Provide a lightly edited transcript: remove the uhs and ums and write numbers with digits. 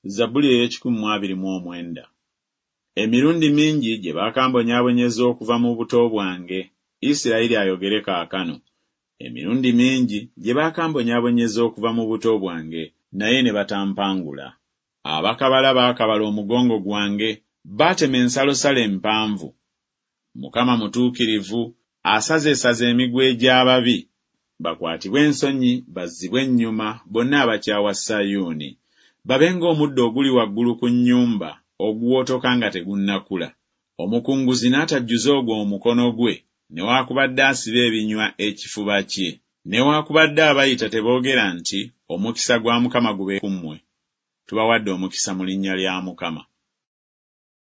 Zabbuli ey'ekikumi Emirundi mingi gye bakambonyaabonyeza okuva mu buto bwange, Isirayiri ayogere kaakano. Emirundi mingi gye bakambonyaabonyeza okuva mu buto bwange, naye ne batampangula. Abakabala baakabala omugongo gwange, baatema ensalosalo empanvu. Mukama mutuukirivu, asazeesaze emigwe gy'ababi. Bakwatibwe ensonyi, bazzibwe ennyuma, bonna abakyawa Sayuuni. Babe ng'omuddo oguli waggulu ku nnyumba, oguwotoka nga tegunnakula. Omukunguzi n'atajjuza ogwo omukono gwe, newaakubadde asiba ebinywa ekifuba kye. Newaakubadde abayita teboogera nti, omukisa gwa Mukama gube ku mmwe. Tubawadde omukisa mu linnya lya Mukama.